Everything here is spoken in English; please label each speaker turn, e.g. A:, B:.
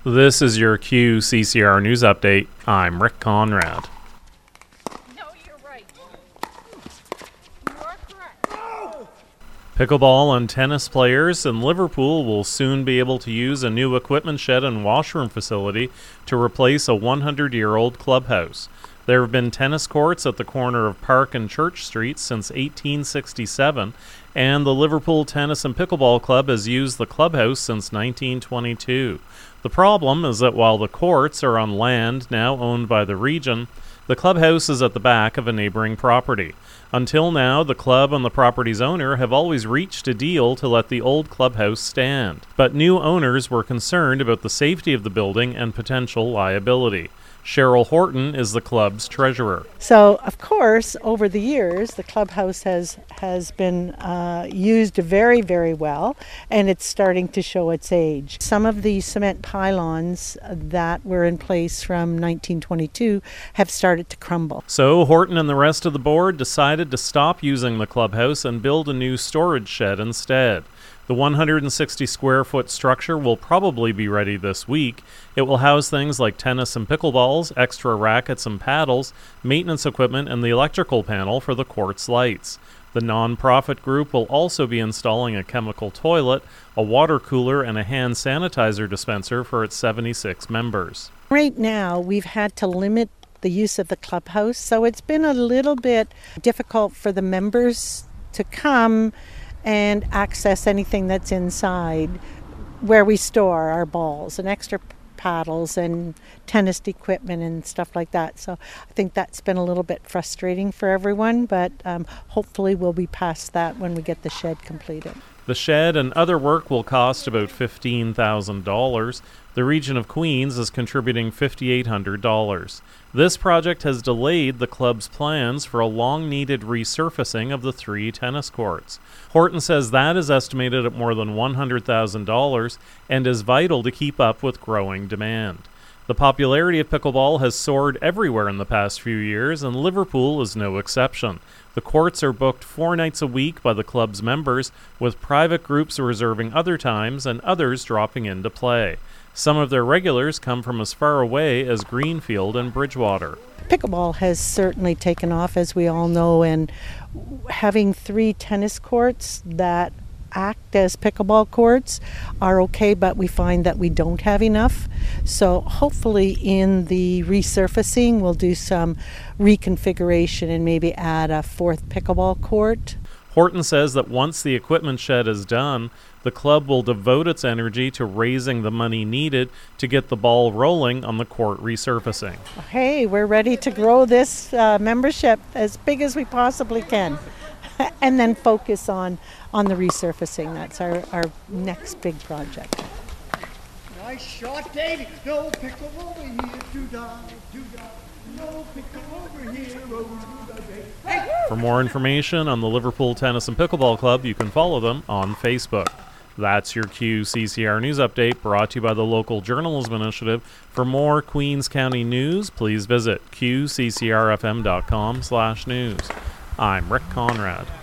A: This is your QCCR News Update. I'm Rick Conrad.
B: No, you're right. You are correct.
A: Pickleball and tennis players in Liverpool will soon be able to use a new equipment shed and washroom facility to replace a 100-year-old clubhouse. There have been tennis courts at the corner of Park and Church Streets since 1867, and the Liverpool Tennis and Pickleball Club has used the clubhouse since 1922. The problem is that while the courts are on land now owned by the region, the clubhouse is at the back of a neighboring property. Until now, the club and the property's owner have always reached a deal to let the old clubhouse stand. But new owners were concerned about the safety of the building and potential liability. Cheryl Horton is the club's treasurer.
C: So, of course, over the years, the clubhouse has been used very, very well, and it's starting to show its age. Some of the cement pylons that were in place from 1922 have started to crumble.
A: So, Horton and the rest of the board decided to stop using the clubhouse and build a new storage shed instead. The 160 square foot structure will probably be ready this week. It will house things like tennis and pickleballs, extra rackets and paddles, maintenance equipment, and the electrical panel for the court's lights. The non-profit group will also be installing a chemical toilet, a water cooler, and a hand sanitizer dispenser for its 76 members.
C: Right now, we've had to limit the use of the clubhouse, so it's been a little bit difficult for the members to come and access anything that's inside where we store our balls and extra paddles and tennis equipment and stuff like that. So I think that's been a little bit frustrating for everyone, but hopefully we'll be past that when we get the shed completed.
A: The shed and other work will cost about $15,000. The region of Queens is contributing $5,800. This project has delayed the club's plans for a long-needed resurfacing of the 3 tennis courts. Horton says that is estimated at more than $100,000 and is vital to keep up with growing demand. The popularity of pickleball has soared everywhere in the past few years, and Liverpool is no exception. The courts are booked 4 nights a week by the club's members, with private groups reserving other times and others dropping in to play. Some of their regulars come from as far away as Greenfield and Bridgewater.
C: Pickleball has certainly taken off, as we all know, and having 3 tennis courts that act as pickleball courts are okay, but we find that we don't have enough. So hopefully in the resurfacing we'll do some reconfiguration and maybe add a 4th pickleball court.
A: Horton says that once the equipment shed is done, the club will devote its energy to raising the money needed to get the ball rolling on the court resurfacing.
C: Hey, we're ready to grow this membership as big as we possibly can. And then focus on the resurfacing. That's our next big project.
D: Nice shot, Davey. No pickle over here, do-da. No pickle over here, oh-do-da. Hey.
A: For more information on the Liverpool Tennis and Pickleball Club, you can follow them on Facebook. That's your QCCR News Update, brought to you by the Local Journalism Initiative. For more Queens County news, please visit qccrfm.com/news. I'm Rick Conrad.